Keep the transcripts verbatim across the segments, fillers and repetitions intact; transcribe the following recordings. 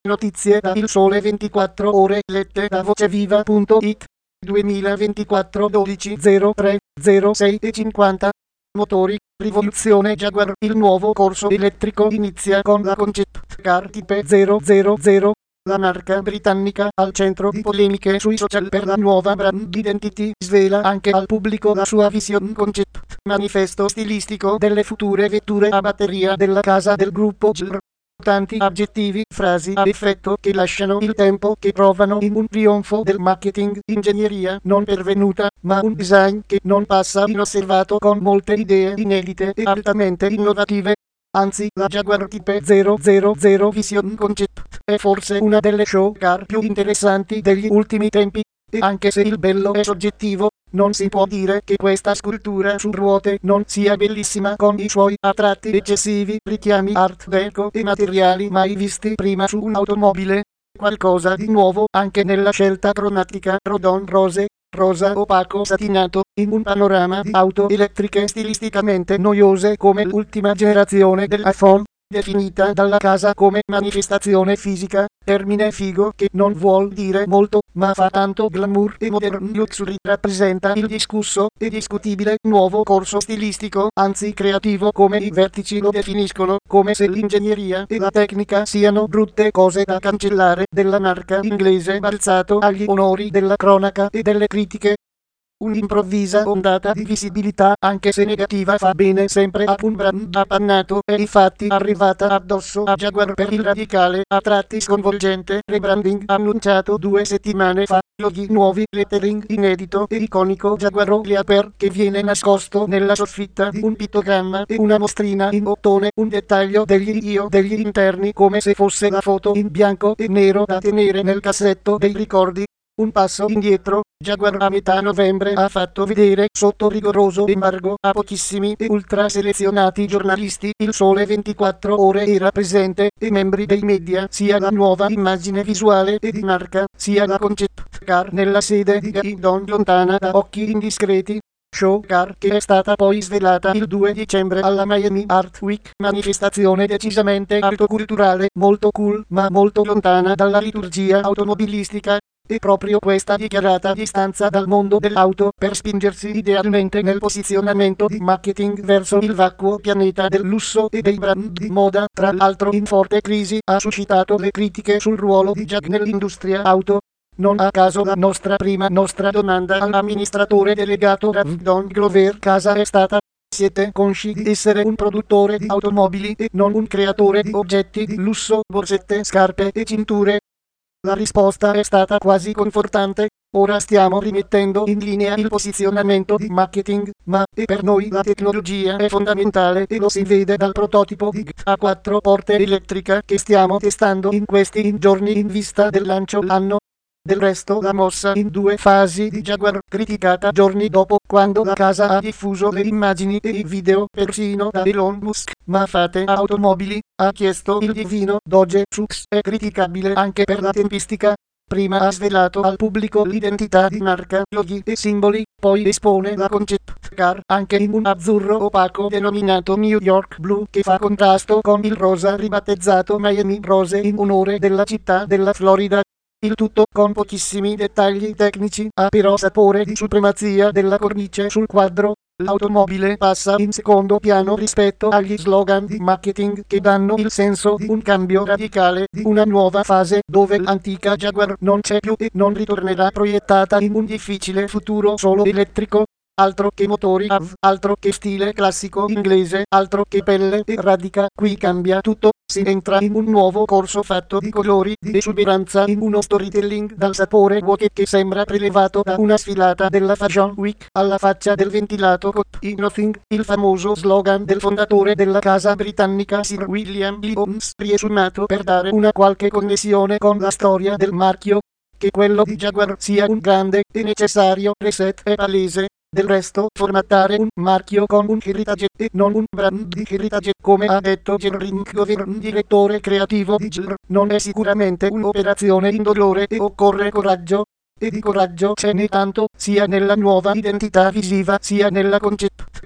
Notizie da Il Sole ventiquattro Ore lette da voceviva punto it duemilaventiquattro dodici zero tre zero sei e cinquanta. Motori, rivoluzione Jaguar. Il nuovo corso elettrico inizia con la concept car Type zero zero zero. La marca britannica, al centro di polemiche sui social per la nuova brand identity, svela anche al pubblico la sua vision concept, manifesto stilistico delle future vetture a batteria della casa del gruppo J R. Tanti aggettivi, frasi a effetto che lasciano il tempo che trovano in un trionfo del marketing, ingegneria non pervenuta, ma un design che non passa inosservato con molte idee inedite e altamente innovative. Anzi, la Jaguar Type zero zero zero Vision Concept è forse una delle show car più interessanti degli ultimi tempi, e anche se il bello è soggettivo, non si può dire che questa scultura su ruote non sia bellissima con i suoi a tratti eccessivi richiami art deco e materiali mai visti prima su un'automobile. Qualcosa di nuovo anche nella scelta cromatica rodon rose, rosa opaco satinato, in un panorama di auto elettriche stilisticamente noiose come l'ultima generazione dell'iPhone, definita dalla casa come manifestazione fisica, termine figo che non vuol dire molto, ma fa tanto glamour e modern luxury. Rappresenta il discusso e discutibile nuovo corso stilistico, anzi creativo come i vertici lo definiscono, come se l'ingegneria e la tecnica siano brutte cose da cancellare della marca inglese, balzato agli onori della cronaca e delle critiche. Un'improvvisa ondata di visibilità, anche se negativa, fa bene sempre a un brand appannato, è infatti arrivata addosso a Jaguar per il radicale, a tratti sconvolgente, rebranding annunciato due settimane fa. Loghi nuovi, lettering inedito e iconico Jaguar per che viene nascosto nella soffitta di un pittogramma e una mostrina in ottone, un dettaglio degli io degli interni come se fosse la foto in bianco e nero da tenere nel cassetto dei ricordi. Un passo indietro, Jaguar a metà novembre ha fatto vedere sotto rigoroso embargo a pochissimi e ultra selezionati giornalisti. Il Sole ventiquattro Ore era presente e membri dei media sia la nuova immagine visuale e di marca, sia la concept car nella sede di Gaydon lontana da occhi indiscreti. Show car che è stata poi svelata il due dicembre alla Miami Art Week, manifestazione decisamente altoculturale, molto cool ma molto lontana dalla liturgia automobilistica. E proprio questa dichiarata distanza dal mondo dell'auto per spingersi idealmente nel posizionamento di marketing verso il vacuo pianeta del lusso e dei brand di moda, tra l'altro in forte crisi, ha suscitato le critiche sul ruolo di Jag nell'industria auto. Non a caso la nostra prima nostra domanda all'amministratore delegato Ravdon Glover Casa è stata: siete consci di essere un produttore di automobili e non un creatore di oggetti di lusso, borsette, scarpe e cinture? La risposta è stata quasi confortante: ora stiamo rimettendo in linea il posizionamento di marketing, ma e per noi la tecnologia è fondamentale e lo si vede dal prototipo di G a quattro porte elettrica che stiamo testando in questi giorni in vista del lancio l'anno. Del resto la mossa in due fasi di Jaguar, criticata giorni dopo, quando la casa ha diffuso le immagini e i video persino da Elon Musk, ma fate automobili, ha chiesto il divino Doge Chux, è criticabile anche per la tempistica. Prima ha svelato al pubblico l'identità di marca, loghi e simboli, poi espone la concept car anche in un azzurro opaco denominato New York Blue che fa contrasto con il rosa ribattezzato Miami Rose in onore della città della Florida. Il tutto con pochissimi dettagli tecnici, ha però sapore di supremazia della cornice sul quadro. L'automobile passa in secondo piano rispetto agli slogan di marketing che danno il senso di un cambio radicale, di una nuova fase dove l'antica Jaguar non c'è più e non ritornerà, proiettata in un difficile futuro solo elettrico. Altro che motori A V, altro che stile classico inglese, altro che pelle e radica, qui cambia tutto, si entra in un nuovo corso fatto di colori, di esuberanza, in uno storytelling dal sapore vuoto che sembra prelevato da una sfilata della Fashion Week, alla faccia del ventilato Caught in Nothing, il famoso slogan del fondatore della casa britannica Sir William Lee Holmes, riesumato per dare una qualche connessione con la storia del marchio. Che quello di Jaguar sia un grande e necessario reset è palese. Del resto, formattare un marchio con un heritage e non un brand di heritage, come ha detto Jerry Glover, direttore creativo di J R, non è sicuramente un'operazione indolore e occorre coraggio. E di coraggio ce n'è tanto, sia nella nuova identità visiva sia nella concept car.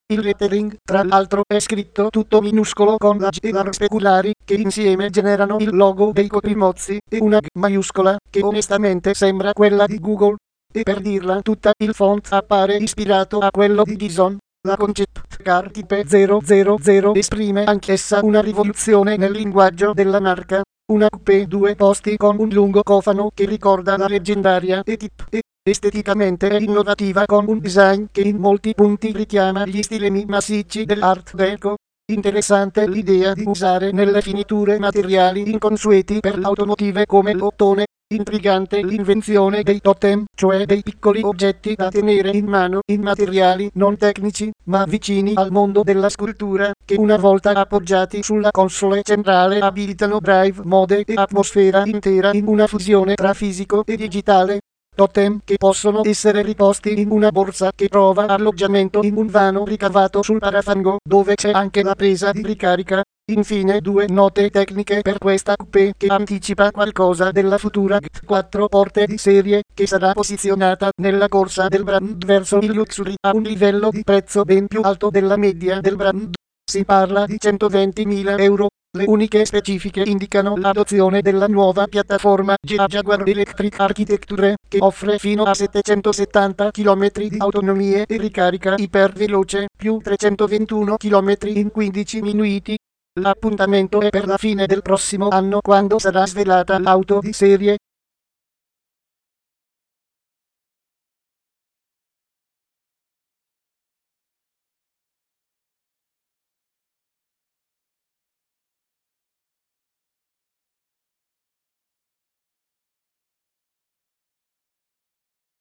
Il lettering, tra l'altro, è scritto tutto minuscolo con la G e la R speculari, che insieme generano il logo dei coprimozzi, e una G maiuscola, che onestamente sembra quella di Google. E per dirla tutta, il font appare ispirato a quello di Dyson. La Concept Car Type zero zero zero esprime anch'essa una rivoluzione nel linguaggio della marca. Una coupé due posti con un lungo cofano che ricorda la leggendaria E-Type e esteticamente è innovativa con un design che in molti punti richiama gli stilemi massicci dell'Art Deco. Interessante l'idea di usare nelle finiture materiali inconsueti per l'automotive come l'ottone. Intrigante l'invenzione dei totem, cioè dei piccoli oggetti da tenere in mano in materiali non tecnici, ma vicini al mondo della scultura, che una volta appoggiati sulla console centrale abilitano drive mode e atmosfera intera in una fusione tra fisico e digitale. Totem che possono essere riposti in una borsa che trova alloggiamento in un vano ricavato sul parafango, dove c'è anche la presa di ricarica. Infine due note tecniche per questa coupé che anticipa qualcosa della futura G T quattro porte di serie, che sarà posizionata nella corsa del brand verso il luxury a un livello di prezzo ben più alto della media del brand. Si parla di centoventimila euro. Le uniche specifiche indicano l'adozione della nuova piattaforma Jaguar Electric Architecture, che offre fino a settecentosettanta chilometri di autonomia e ricarica iperveloce, più trecentoventuno chilometri in quindici minuti. L'appuntamento è per la fine del prossimo anno, quando sarà svelata l'auto di serie.